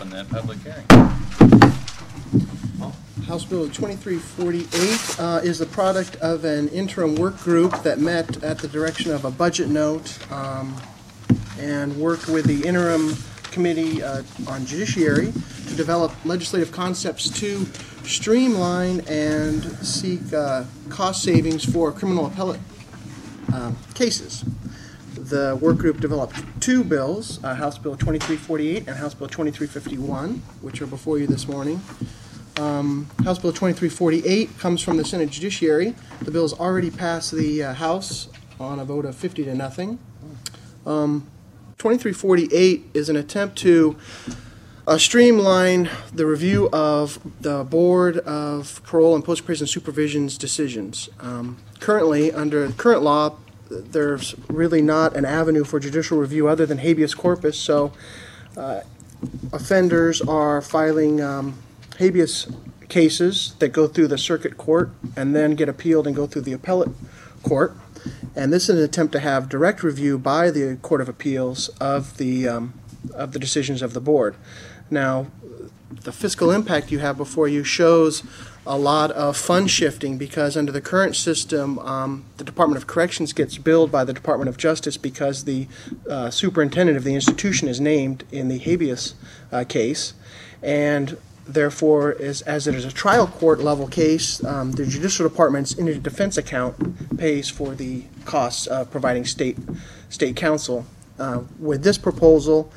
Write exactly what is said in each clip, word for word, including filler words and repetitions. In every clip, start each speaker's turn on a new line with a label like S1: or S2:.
S1: open that public hearing.
S2: House Bill twenty-three forty-eight uh, is the product of an interim work group that met at the direction of a budget note um, and worked with the interim committee uh, on judiciary to develop legislative concepts to streamline and seek uh, cost savings for criminal appellate uh, cases. The work group developed two bills, uh, House Bill twenty-three forty-eight and House Bill twenty-three fifty-one, which are before you this morning. Um, House Bill twenty-three forty-eight comes from the Senate Judiciary. The bill has already passed the uh, House on a vote of fifty to nothing. Um, twenty-three forty-eight is an attempt to uh, streamline the review of the Board of Parole and Post-Prison Supervision's decisions. Um, currently, under current law, there's really not an avenue for judicial review other than habeas corpus, so uh, offenders are filing um, habeas cases that go through the circuit court and then get appealed and go through the appellate court. And this is an attempt to have direct review by the Court of Appeals of the um, of the decisions of the board. Now, the fiscal impact you have before you shows a lot of fund shifting, because under the current system, um, the Department of Corrections gets billed by the Department of Justice because the uh, superintendent of the institution is named in the habeas uh, case, and therefore, is, as it is a trial court level case, um, the Judicial Department's indigent defense account pays for the costs of providing state state counsel. Uh, with this proposal,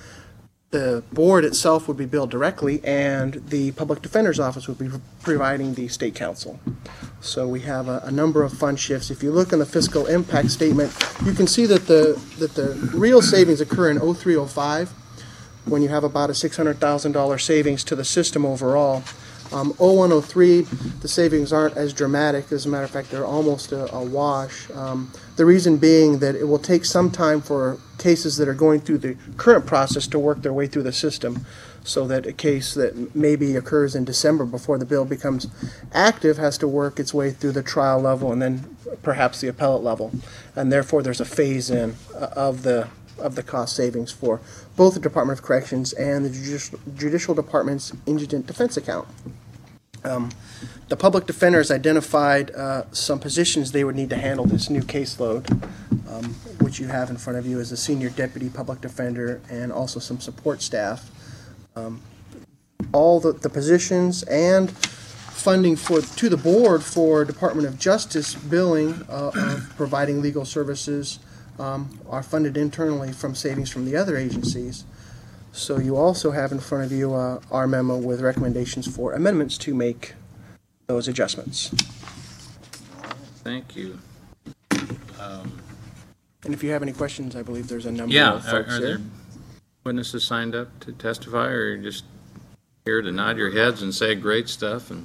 S2: the board itself would be billed directly, and the public defender's office would be providing the state counsel. So we have a, a number of fund shifts. If you look in the fiscal impact statement, you can see that the that the real savings occur in oh three oh five, when you have about a six hundred thousand dollars savings to the system overall. Um, oh one oh three, the savings aren't as dramatic. As a matter of fact, they're almost a, a wash. Um, the reason being that it will take some time for cases that are going through the current process to work their way through the system, so that a case that maybe occurs in December before the bill becomes active has to work its way through the trial level and then perhaps the appellate level. And therefore, there's a phase-in of the of the cost savings for both the Department of Corrections and the Judicial, Judicial Department's indigent defense account. Um, the public defenders identified uh, some positions they would need to handle this new caseload, um, which you have in front of you as a senior deputy public defender and also some support staff. Um, all the, the positions and funding for to the board for Department of Justice billing uh, of providing legal services Um, are funded internally from savings from the other agencies. So you also have in front of you uh, our memo with recommendations for amendments to make those adjustments.
S1: Thank you. Um,
S2: and if you have any questions, I believe there's a number
S1: yeah,
S2: of
S1: are,
S2: folks
S1: are
S2: here.
S1: there witnesses signed up to testify, or are you just here to nod your heads and say great stuff? And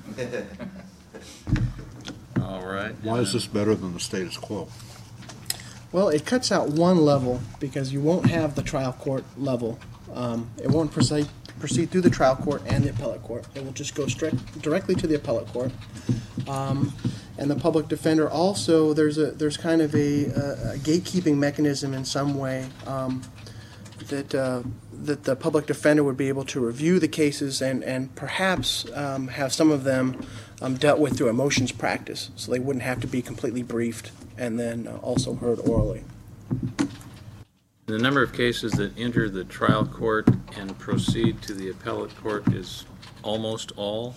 S1: all right.
S3: Why is this better than the status quo?
S2: Well, it cuts out one level because you won't have the trial court level. Um, it won't proceed proceed through the trial court and the appellate court. It will just go straight directly to the appellate court. Um, and the public defender also, there's a there's kind of a, a, a gatekeeping mechanism in some way um, that uh, that the public defender would be able to review the cases and and perhaps um, have some of them um, dealt with through a motions practice, so they wouldn't have to be completely briefed and then uh, also heard orally.
S1: The number of cases that enter the trial court and proceed to the appellate court is almost all.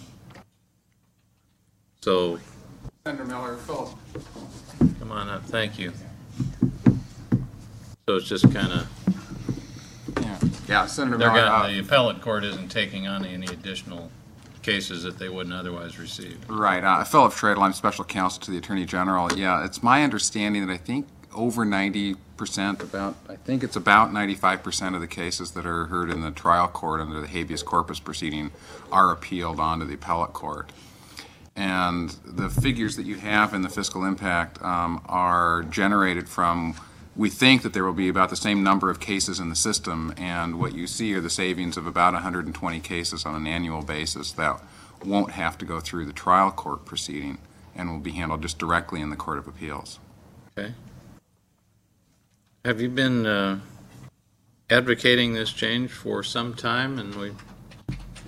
S1: So,
S4: Senator Miller, Philip.
S1: come on up. Thank you. So it's just kind of,
S4: Yeah, yeah, Senator
S1: they're
S4: Miller.
S1: got,
S4: uh,
S1: the appellate court isn't taking on any additional cases that they wouldn't otherwise receive.
S4: Right. Uh, Philip Stradle, I'm special counsel to the Attorney General. Yeah, it's my understanding that I think over ninety percent, about, I think it's about ninety-five percent of the cases that are heard in the trial court under the habeas corpus proceeding are appealed onto the appellate court. And the figures that you have in the fiscal impact um, are generated from, we think that there will be about the same number of cases in the system, and what you see are the savings of about one hundred twenty cases on an annual basis that won't have to go through the trial court proceeding and will be handled just directly in the Court of Appeals.
S1: Okay. Have you been uh, advocating this change for some time, and we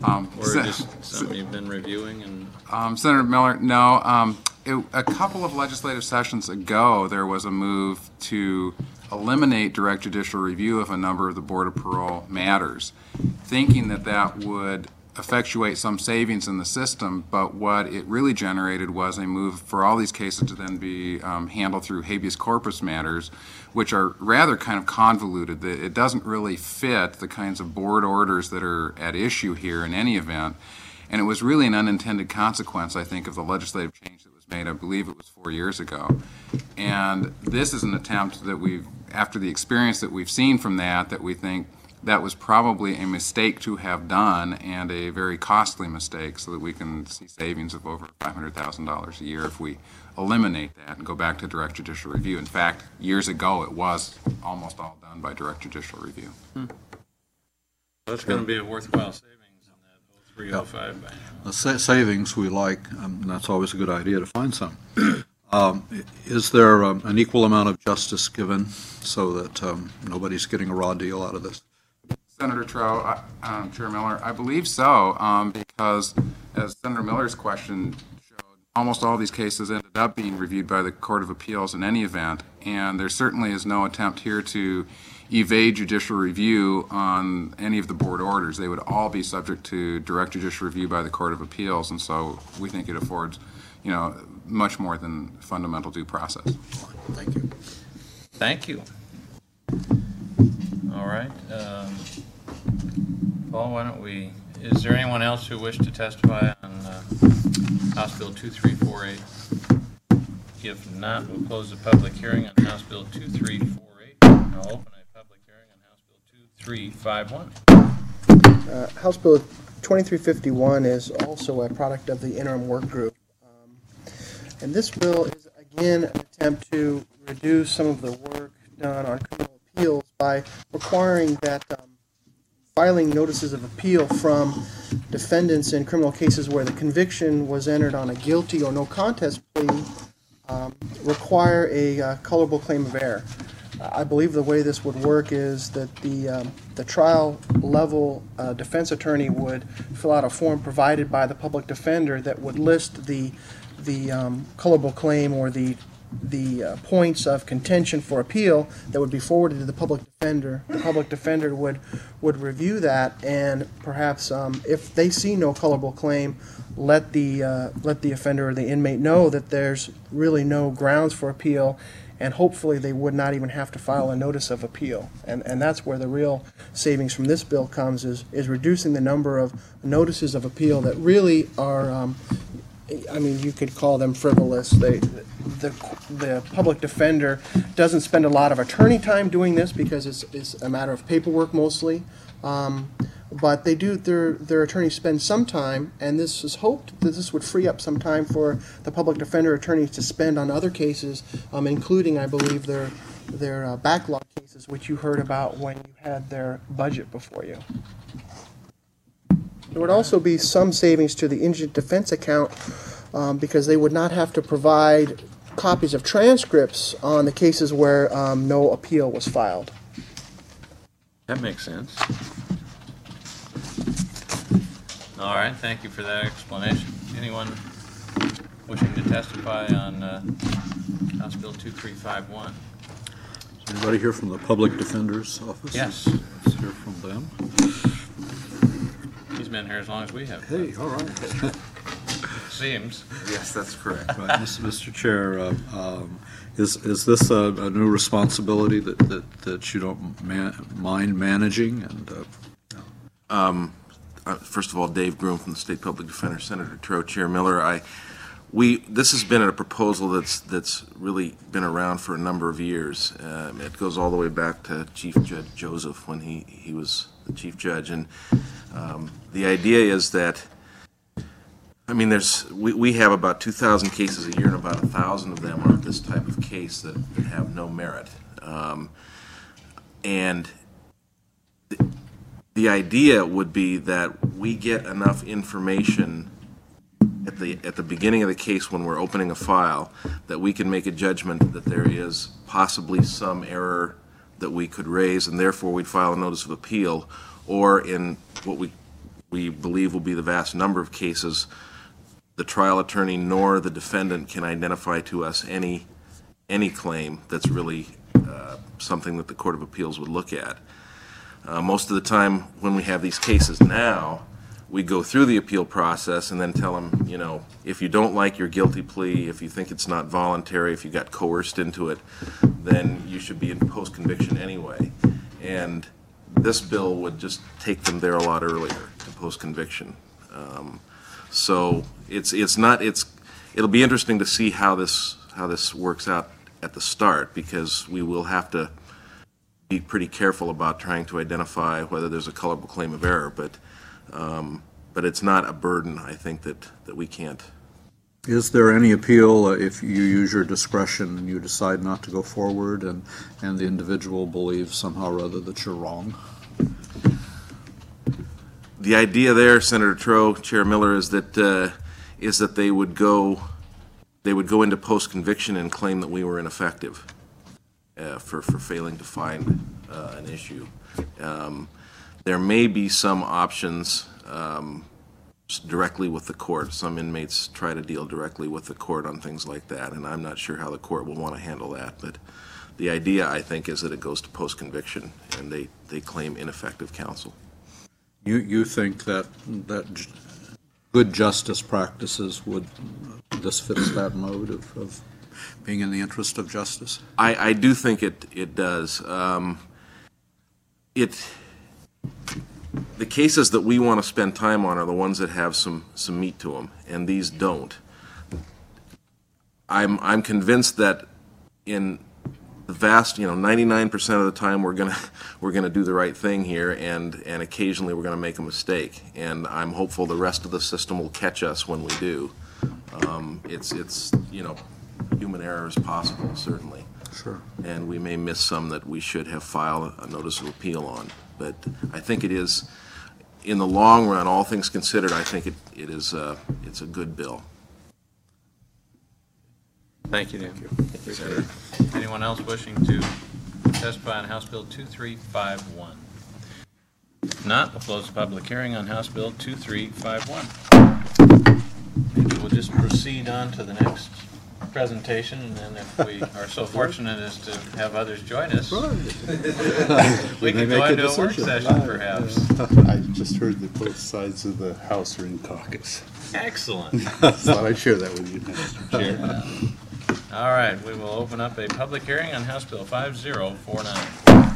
S4: Um,
S1: Or
S4: se-
S1: just something you've been reviewing and,
S4: Um, Senator Miller, no. Um, it, a couple of legislative sessions ago, there was a move to eliminate direct judicial review of a number of the Board of Parole matters, thinking that that would effectuate some savings in the system, but what it really generated was a move for all these cases to then be um, handled through habeas corpus matters, which are rather kind of convoluted. It doesn't really fit the kinds of board orders that are at issue here in any event. And it was really an unintended consequence, I think, of the legislative change that was made. I believe it was four years ago. And this is an attempt that we've, after the experience that we've seen from that, that we think that was probably a mistake to have done and a very costly mistake, so that we can see savings of over five hundred thousand dollars a year if we eliminate that and go back to direct judicial review. In fact, years ago, it was almost all done by direct judicial review.
S1: Hmm. That's going to be a worthwhile savings in that three oh five by now.
S3: The sa- savings we like, um, and that's always a good idea to find some. Um, Is there um, an equal amount of justice given so that um, nobody's getting a raw deal out of this?
S4: Senator Trout, uh, um, Chair Miller, I believe so, um, because as Senator Miller's question showed, almost all these cases ended up being reviewed by the Court of Appeals in any event, and there certainly is no attempt here to evade judicial review on any of the board orders. They would all be subject to direct judicial review by the Court of Appeals, and so we think it affords, you know, much more than fundamental due process.
S3: Thank you.
S1: Thank you. All right. Um, Paul, why don't we, is there anyone else who wished to testify on uh, House Bill two three four eight? If not, we'll close the public hearing on House Bill two three four eight. I'll open a public hearing on House Bill two three five one.
S2: Uh, House Bill twenty-three fifty-one is also a product of the interim work group. Um, and this bill is, again, an attempt to reduce some of the work done on criminal appeals by requiring that um, filing notices of appeal from defendants in criminal cases where the conviction was entered on a guilty or no contest plea um, require a uh, colorable claim of error. I believe the way this would work is that the um, the trial level uh, defense attorney would fill out a form provided by the public defender that would list the the um, colorable claim or the the uh, points of contention for appeal that would be forwarded to the public defender. The public defender would would review that, and perhaps um, if they see no colorable claim, let the uh, let the offender or the inmate know that there's really no grounds for appeal, and hopefully they would not even have to file a notice of appeal. And and that's where the real savings from this bill comes, is is reducing the number of notices of appeal that really are, um, I mean, you could call them frivolous. They, the the public defender doesn't spend a lot of attorney time doing this because it's, it's a matter of paperwork mostly. Um, but they do, their their attorneys spend some time, and this is hoped that this would free up some time for the public defender attorneys to spend on other cases, um, including, I believe, their their uh, backlog cases, which you heard about when you had their budget before you. There would also be some savings to the indigent defense account um, because they would not have to provide copies of transcripts on the cases where um, no appeal was filed.
S1: That makes sense. All right, thank you for that explanation. Anyone wishing to testify on uh, House Bill two three five one?
S3: Is anybody here from the Public Defender's Office?
S1: Yes.
S3: Let's hear from them.
S1: He's been here as long as we have.
S3: Hey, all right.
S1: Seems.
S4: Yes, that's correct.
S3: Right, Mister Chair, uh, um, is is this a, a new responsibility that, that, that you don't man, mind managing? And uh,
S5: Um, uh, first of all, Dave Groom from the State Public Defender, Senator Trout, Chair Miller. I, we, this has been a proposal that's that's really been around for a number of years. Um, it goes all the way back to Chief Judge Joseph when he he was the Chief Judge, and um, the idea is that, I mean, there's we, we have about two thousand cases a year, and about a thousand of them are this type of case that, that have no merit, um, and. The, The idea would be that we get enough information at the at the beginning of the case when we're opening a file that we can make a judgment that there is possibly some error that we could raise, and therefore we'd file a notice of appeal, or in what we we believe will be the vast number of cases, the trial attorney nor the defendant can identify to us any, any claim that's really uh, something that the Court of Appeals would look at. Uh, most of the time when we have these cases now, we go through the appeal process and then tell them, you know, if you don't like your guilty plea, if you think it's not voluntary, if you got coerced into it, then you should be in post-conviction anyway. And this bill would just take them there a lot earlier to post-conviction. Um, so it's it's not it's it'll be interesting to see how this how this works out at the start, because we will have to be pretty careful about trying to identify whether there's a colorable claim of error, but um, but it's not a burden, I think, that that we can't.
S3: Is there any appeal uh, if you use your discretion and you decide not to go forward and, and the individual believes somehow or other that you're wrong?
S5: The idea there, Senator Troe, Chair Miller, is that uh, is that they would go they would go into post-conviction and claim that we were ineffective uh, for for failing to find uh, an issue. Um, there may be some options um, directly with the court. Some inmates try to deal directly with the court on things like that, and I'm not sure how the court will want to handle that. But the idea, I think, is that it goes to post-conviction and they, they claim ineffective counsel.
S3: You you think that that j- good justice practices would, this fits that mode of, of being in the interest of justice?
S5: I, I do think it, it does. Um, it, the cases that we want to spend time on are the ones that have some, some meat to them, and these don't. I'm, I'm convinced that in the vast, you know, ninety-nine percent of the time we're gonna we're gonna do the right thing here, and and occasionally we're gonna make a mistake. And I'm hopeful the rest of the system will catch us when we do. Um, it's it's you know, human error is possible, certainly.
S3: Sure.
S5: And we may miss some that we should have filed a notice of appeal on. But I think it is, in the long run, all things considered, I think it it is uh, it's a good bill.
S1: Thank you, Dan. Appreciate it. Anyone else wishing to testify on House Bill two three five one? If not, we'll close the public hearing on House Bill two three five one. Maybe we'll just proceed on to the next presentation, and then if we are so fortunate as to have others join us, we can go into a work session perhaps.
S6: I just heard that both sides of the House are in caucus.
S1: Excellent.
S6: Thought I'd share that with you, Mister Chair.
S1: All right, we will open up a public hearing on House Bill five zero four nine.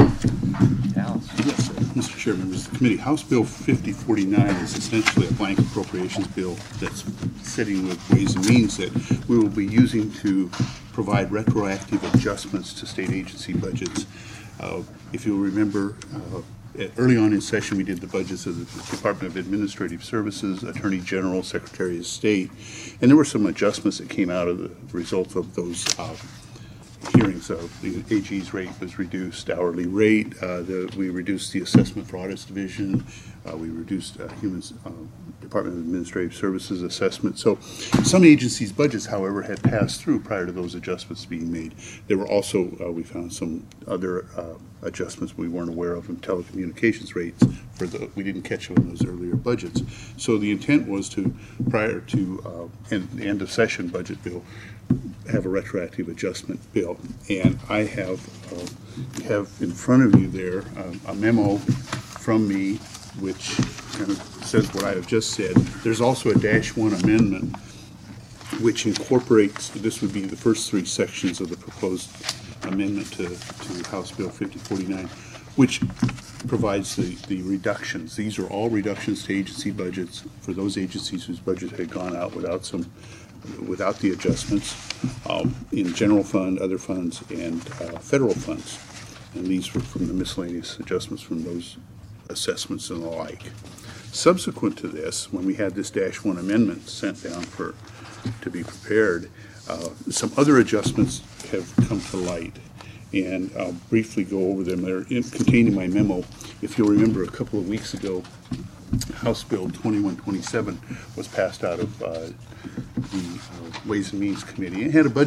S1: Dallas.
S6: Yes, sir. Mister Chair, members of the committee, House Bill fifty forty-nine is essentially a blank appropriations bill that's sitting with Ways and Means that we will be using to provide retroactive adjustments to state agency budgets. Uh, if you'll remember, uh, early on in session, we did the budgets of the Department of Administrative Services, Attorney General, Secretary of State, and there were some adjustments that came out of the result of those uh, hearings. Uh, the A G's rate was reduced, hourly rate. Uh, the, we reduced the Assessment for Audits Division. Uh, we reduced uh, Human uh, Department of Administrative Services assessment. So some agencies' budgets, however, had passed through prior to those adjustments being made. There were also, uh, we found some other uh, adjustments we weren't aware of in telecommunications rates. For the, we didn't catch them in those earlier budgets. So the intent was to, prior to uh, end, the end of session budget bill, have a retroactive adjustment bill. And I have uh, have in front of you there um, a memo from me which kind of says what I have just said. There's also a dash one amendment which incorporates, this would be the first three sections of the proposed amendment to, to House Bill fifty forty-nine, which provides the, the reductions. These are all reductions to agency budgets for those agencies whose budget had gone out without some without the adjustments um, in general fund, other funds, and uh, federal funds. And these were from the miscellaneous adjustments from those assessments and the like. Subsequent to this, when we had this dash one amendment sent down for to be prepared, uh, some other adjustments have come to light. And I'll briefly go over them. They're in, contained in my memo. If you'll remember, a couple of weeks ago, House Bill twenty-one twenty-seven was passed out of uh, the uh, Ways and Means Committee. It had a budget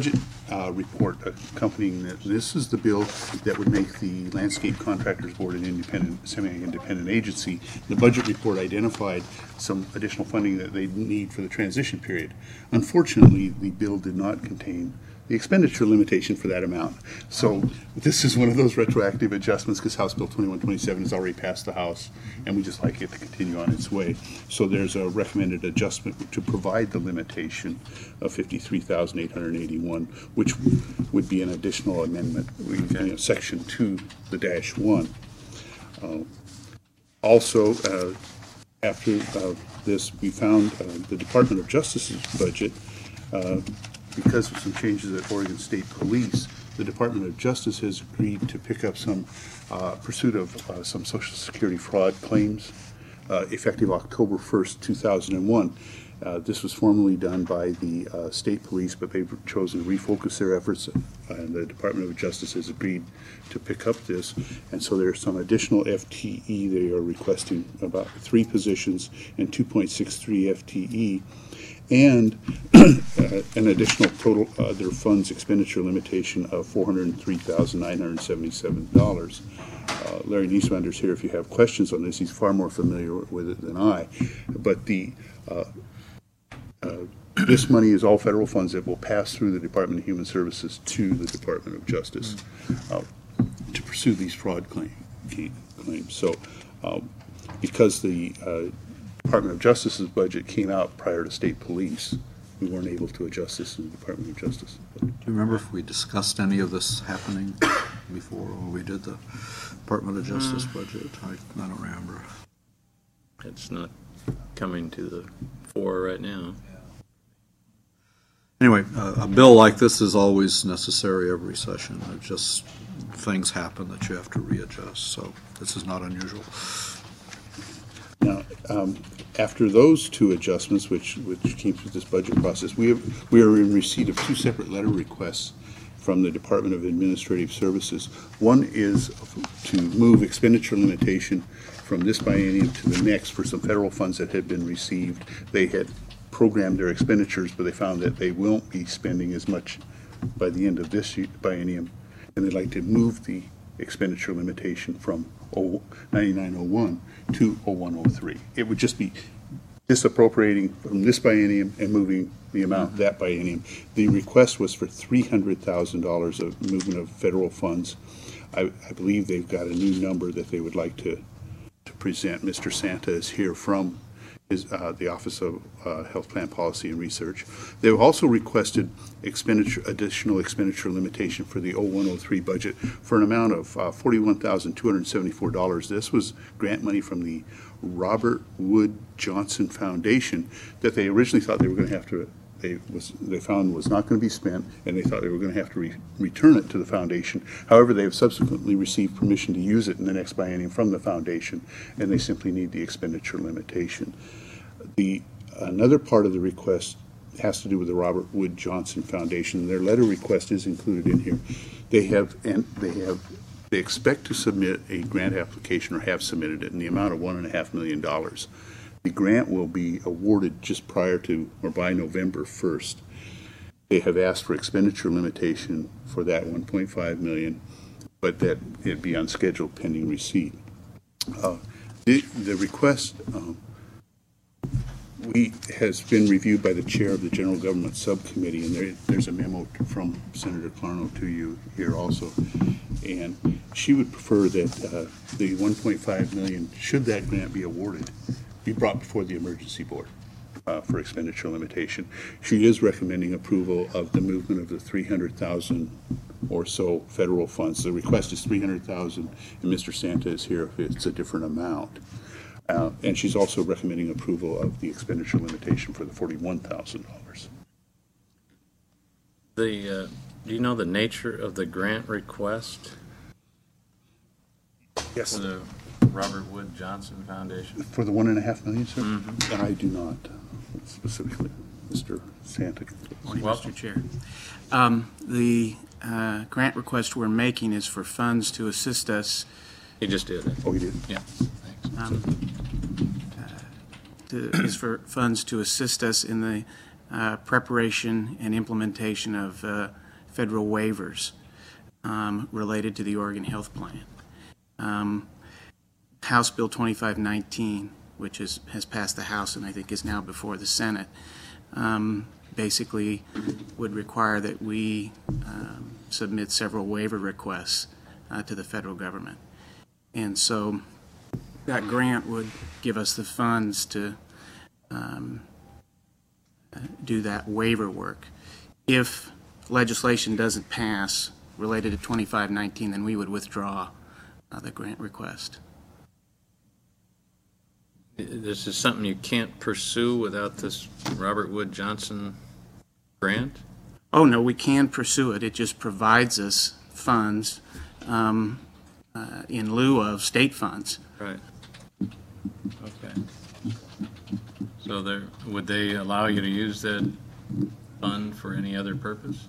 S6: uh, report accompanying this. This is the bill that would make the Landscape Contractors Board an independent, semi-independent agency. The budget report identified some additional funding that they need for the transition period. Unfortunately, the bill did not contain the expenditure limitation for that amount. So this is one of those retroactive adjustments because House Bill twenty-one twenty-seven has already passed the House, and we just like it to continue on its way. So there's a recommended adjustment to provide the limitation of fifty-three thousand eight hundred eighty-one, which would be an additional amendment, we- you know, section two, the dash one. Uh, Also, uh, after uh, this, we found uh, the Department of Justice's budget, uh, because of some changes at Oregon State Police, the Department of Justice has agreed to pick up some uh, pursuit of uh, some Social Security fraud claims uh, effective October first, two thousand one. Uh, this was formerly done by the uh, state police, but they've chosen to refocus their efforts, and the Department of Justice has agreed to pick up this. And so there's some additional F T E they are requesting, about three positions and two point six three F T E. And uh, an additional total other funds expenditure limitation of four hundred three thousand nine hundred seventy-seven dollars. Uh, Larry Nieswander's here if you have questions on this. He's far more familiar with it than I. But the uh, uh, this money is all federal funds that will pass through the Department of Human Services to the Department of Justice uh, to pursue these fraud claim, claims. So uh, because the uh, Department of Justice's budget came out prior to state police, we weren't able to adjust this in the Department of Justice.
S3: Do you remember if we discussed any of this happening before when we did the Department of Justice budget? I, I don't remember.
S1: It's not coming to the fore right now.
S3: Anyway, uh, a bill like this is always necessary every session. It just, things happen that you have to readjust, so this is not unusual.
S6: Now, um, after those two adjustments, which which came through this budget process, we have, we are in receipt of two separate letter requests from the Department of Administrative Services. One is to move expenditure limitation from this biennium to the next for some federal funds that had been received. They had programmed their expenditures, but they found that they won't be spending as much by the end of this biennium, and they'd like to move the expenditure limitation from ninety-nine oh one to oh one oh three. It would just be disappropriating from this biennium and moving the amount that biennium. The request was for three hundred thousand dollars of movement of federal funds. I, I believe they've got a new number that they would like to, to present. Mister Santa is here from his, uh, the Office of uh, Health Plan Policy and Research. They've also requested expenditure, additional expenditure limitation for the oh one oh three budget for an amount of uh, forty-one thousand two hundred seventy-four dollars. This was grant money from the Robert Wood Johnson Foundation that they originally thought they were going to have to, they was they found was not going to be spent, and they thought they were going to have to re return it to the foundation. However, they have subsequently received permission to use it in the next biennium from the foundation, and they simply need the expenditure limitation. The another part of the request has to do with the Robert Wood Johnson Foundation. Their letter request is included in here. They have and they have they expect to submit a grant application, or have submitted it, in the amount of one and a half million dollars. The grant will be awarded just prior to or by November first. They have asked for expenditure limitation for that one point five million dollars, but that it be on schedule pending receipt. Uh, the, the request um, we has been reviewed by the chair of the General Government Subcommittee, and there, there's a memo from Senator Clarno to you here also. And she would prefer that uh, the one point five million dollars, should that grant be awarded, be brought before the Emergency Board uh, for expenditure limitation. She is recommending approval of the movement of the three hundred thousand or so federal funds. The request is three hundred thousand, and Mister Santa is here if it's a different amount. Uh, and she's also recommending approval of the expenditure limitation for the forty-one thousand dollars.
S1: The, uh, do you know the nature of the grant request
S6: Yes.
S1: for the Robert Wood Johnson Foundation?
S6: For the one and a half million, sir?
S1: Mm-hmm.
S6: And I do not specifically, Mister Santa.
S7: Morning,
S1: Well-
S7: Mister Chair. Um, the uh, grant request we're making is for funds to assist us,
S1: He just did it.
S6: Oh, he did?
S1: Yeah. Thanks.
S7: um, uh, to, is for funds to assist us in the uh, preparation and implementation of uh, federal waivers um, related to the Oregon Health Plan. Um, House Bill twenty-five nineteen, which is, has passed the House and I think is now before the Senate, um, basically would require that we um, submit several waiver requests uh, to the federal government. And so that grant would give us the funds to um, uh, do that waiver work. If legislation doesn't pass related to twenty-five nineteen, then we would withdraw uh, the grant request.
S1: This is something you can't pursue without this Robert Wood Johnson grant?
S7: Oh, no, we can pursue it. It just provides us funds um, uh, in lieu of state funds.
S1: Right. Okay. So there, would they allow you to use that fund for any other purpose?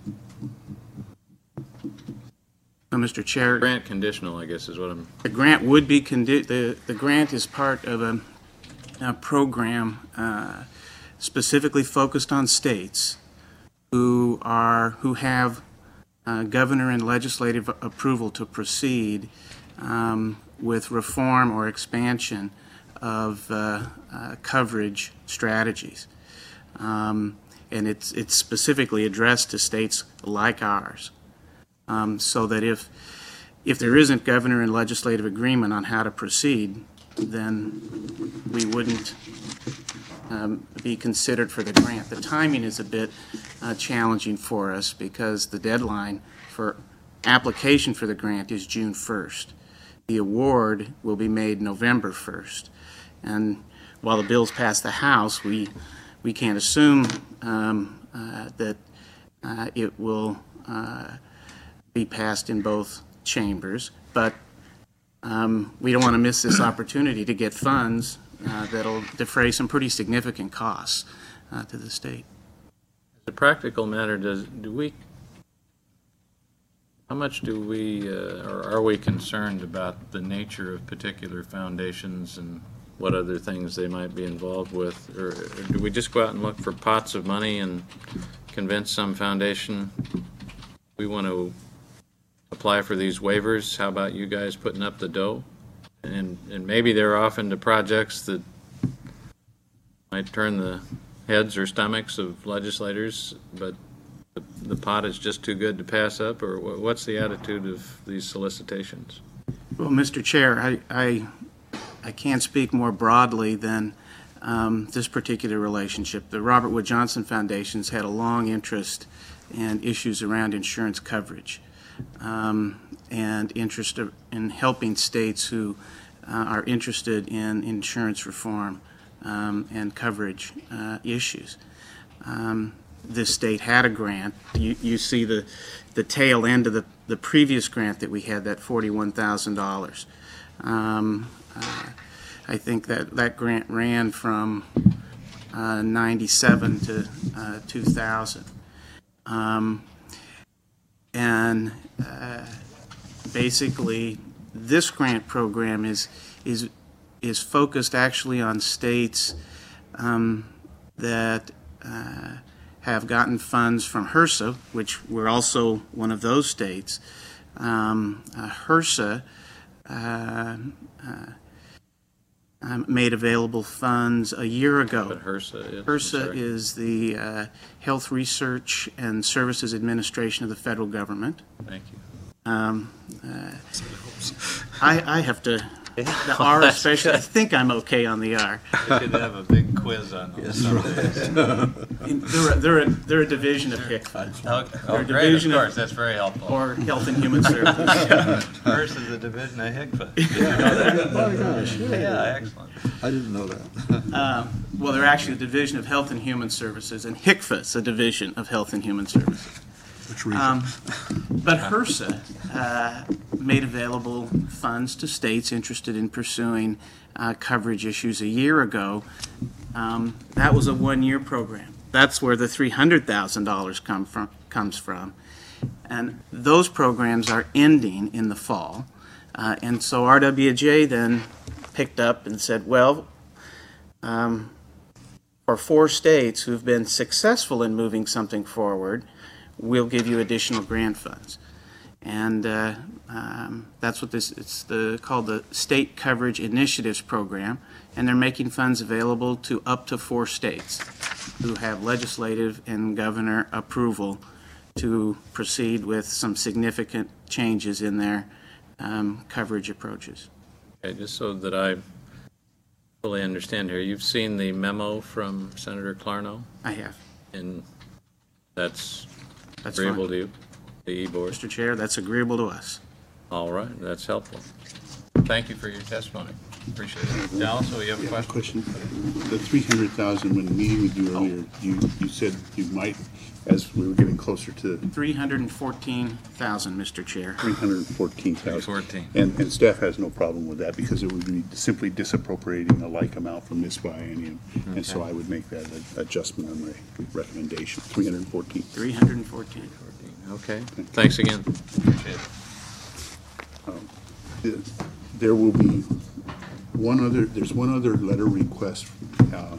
S7: Uh, Mister Chair,
S1: Grant conditional, I guess, is what I'm,
S7: the grant would be, condi- the, the grant is part of a, a program uh, specifically focused on states who are, who have uh, governor and legislative approval to proceed um, with reform or expansion of uh, uh, coverage strategies. Um, and it's, it's specifically addressed to states like ours. Um, so that if, if there isn't governor and legislative agreement on how to proceed, then we wouldn't um, be considered for the grant. The timing is a bit uh, challenging for us because the deadline for application for the grant is June first. The award will be made November first. And while the bill's passed the House, we, we can't assume um, uh, that uh, it will uh, be passed in both chambers, but um, we don't want to miss this opportunity to get funds uh, that'll defray some pretty significant costs uh, to the state.
S1: as a practical matter, does, do we, how much do we, uh, or are we concerned about the nature of particular foundations and what other things they might be involved with? Or, or do we just go out and look for pots of money and convince some foundation we want to apply for these waivers? How about you guys putting up the dough? And, and maybe they're off into projects that might turn the heads or stomachs of legislators, but the, the pot is just too good to pass up? Or wha- what's the attitude of these solicitations?
S7: Well, Mister Chair, I, I, I can't speak more broadly than um, this particular relationship. The Robert Wood Johnson Foundation's had a long interest in issues around insurance coverage. Um, and interest in helping states who uh, are interested in insurance reform um, and coverage uh, issues. Um, this state had a grant. You, you see the, the tail end of the, the previous grant that we had, that forty-one thousand dollars. Um, uh, I think that that grant ran from uh, ninety-seven to uh, two thousand. Um, And uh, basically, this grant program is is is focused actually on states um, that uh, have gotten funds from HRSA, which we're also one of those states. Um, uh, HRSA uh, uh, um, made available funds a year ago.
S1: But HRSA is? I'm
S7: HRSA
S1: sorry.
S7: is the uh, Health Research and Services Administration of the federal government.
S1: Thank you.
S7: Um, uh, I, I have to, the R especially, I think I'm okay on the R.
S1: We should have a big quiz on those someday.
S7: They're, a- they're, a, they're a division of HICFA,
S1: Okay.
S7: They're
S1: Oh,
S7: a
S1: great,
S7: division
S1: of
S7: of-
S1: course, that's very helpful.
S7: or Health and Human Services.
S1: HRSA is a division of HICFA. Did you know that?
S3: Oh, gosh,
S1: Yeah, excellent.
S3: I didn't know that.
S7: Um, Well, they're actually a division of Health and Human Services, and HICFA is a division of Health and Human Services.
S3: Which region?
S7: Um, But HRSA uh, made available funds to states interested in pursuing uh, coverage issues a year ago. Um, That was a one-year program. That's where the three hundred thousand dollars come from, comes from. And those programs are ending in the fall. Uh, And so R W J then picked up and said, well, um, for four states who've been successful in moving something forward, we'll give you additional grant funds. And uh, um, that's what this, it's the, called the State Coverage Initiatives Program, and they're making funds available to up to four states who have legislative and governor approval to proceed with some significant changes in their um, coverage approaches.
S1: Okay, just so that I fully understand here, you've seen the memo from Senator Clarno,
S7: I have.
S1: and that's
S7: That's
S1: agreeable
S7: fine.
S1: to you, the e-board?
S7: Mister Chair, that's agreeable to us.
S1: All right, that's helpful. Thank you for your testimony. Appreciate it. Dallas, will you have a
S6: Yeah,
S1: question?
S6: question. The three hundred thousand, when meeting with you earlier, you, you said you might, as we were getting closer to
S7: three hundred fourteen thousand, Mister Chair.
S6: three hundred fourteen thousand.
S1: fourteen.
S6: And, and staff has no problem with that because it would be simply disappropriating a like amount from this biennium. And so I would make that a- adjustment on my recommendation, three hundred fourteen.
S7: three hundred fourteen.
S1: Okay, thanks again. Appreciate it.
S6: There will be one other, there's one other letter request uh,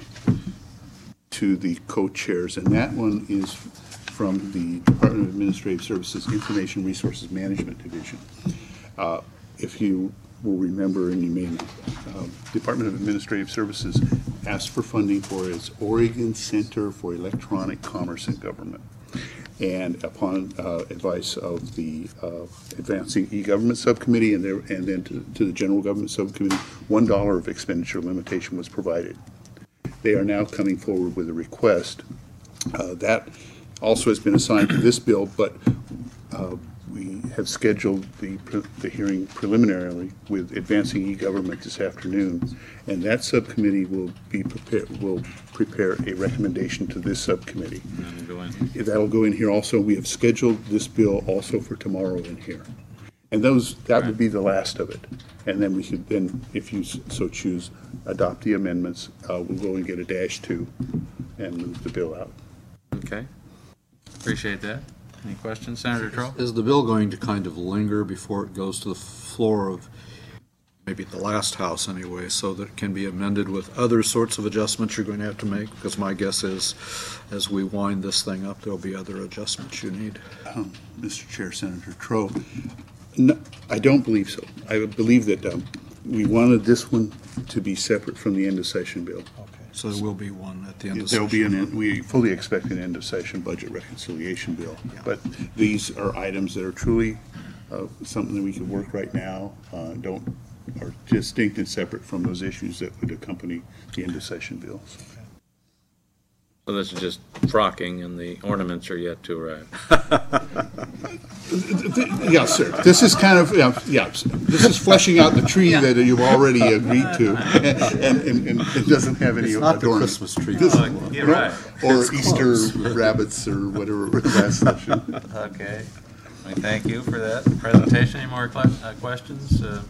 S6: to the co-chairs, and that one is from the Department of Administrative Services Information Resources Management Division. Uh, If you will remember, and you may not, uh, Department of Administrative Services asked for funding for its Oregon Center for Electronic Commerce and Government. And upon uh, advice of the uh, Advancing E-Government Subcommittee and, there, and then to, to the General Government Subcommittee, one dollar of expenditure limitation was provided. They are now coming forward with a request. Uh, that also has been assigned to this bill, but uh, we have scheduled the, pre- the hearing preliminarily with Advancing E-Government this afternoon, and that subcommittee will be prepared, will prepare a recommendation to this subcommittee.
S1: And go in.
S6: That'll go in here also. We have scheduled this bill also for tomorrow in here. And those, that would be the last of it. And then we could then, if you so choose, adopt the amendments. Uh, we'll go and get a dash two and move the bill out.
S1: Okay, appreciate that. Any questions, Senator Troll?
S3: Is the bill going to kind of linger before it goes to the floor of maybe the last house anyway, so that it can be amended with other sorts of adjustments you're going to have to make? Because my guess is, as we wind this thing up, there'll be other adjustments you need.
S6: Um, Mister Chair, Senator Troe, no, I don't believe so. I believe that um, we wanted this one to be separate from the end of session bill.
S3: Okay. So there will be one at the end of
S6: There'll be
S3: session.
S6: an, we fully expect an end of session budget reconciliation bill. But these are items that are truly uh, something that we can work right now, uh, don't, are distinct and separate from those issues that would accompany the end of session bills.
S1: So this is just frocking, and the ornaments are yet to arrive.
S6: Yes, sir. This is kind of, yeah, yeah, this is fleshing out the tree that you've already agreed to, and, and, and it doesn't have any
S3: It's not the
S6: adornment.
S3: Christmas tree.
S6: This-
S1: Oh, yeah, right.
S6: Or
S3: It's
S6: Easter
S3: close.
S6: rabbits or whatever last session.
S1: Okay, I thank you for that presentation. Any more cla- uh, questions uh,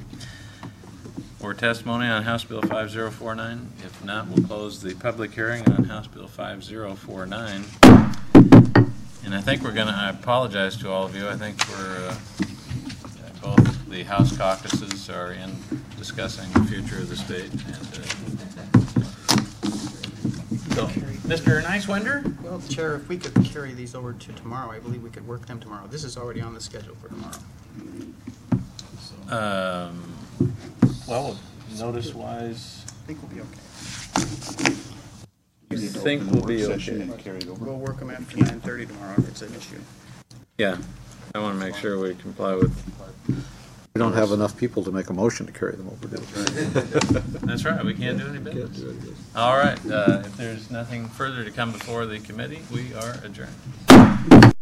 S1: or testimony on House Bill five zero four nine? If not, we'll close the public hearing on House Bill five zero four nine. And I think we're going to, I apologize to all of you, I think we're, uh, both the House caucuses are in discussing the future of the state. And, uh, so, Mister Nicewinder?
S8: Well, Chair, if we could carry these over to tomorrow, I believe we could work them tomorrow. This is already on the schedule for tomorrow.
S1: Um, well, notice-wise,
S8: I think we'll be okay.
S1: I think we'll be
S6: Session
S1: okay.
S6: and carry it over.
S8: We'll work them after nine thirty tomorrow if it's an issue.
S1: Yeah, I want to make sure we comply with,
S3: We don't have enough people to make a motion to carry them over, do we?
S1: that's right, we can't do any business. All right, uh, if there's nothing further to come before the committee, we are adjourned.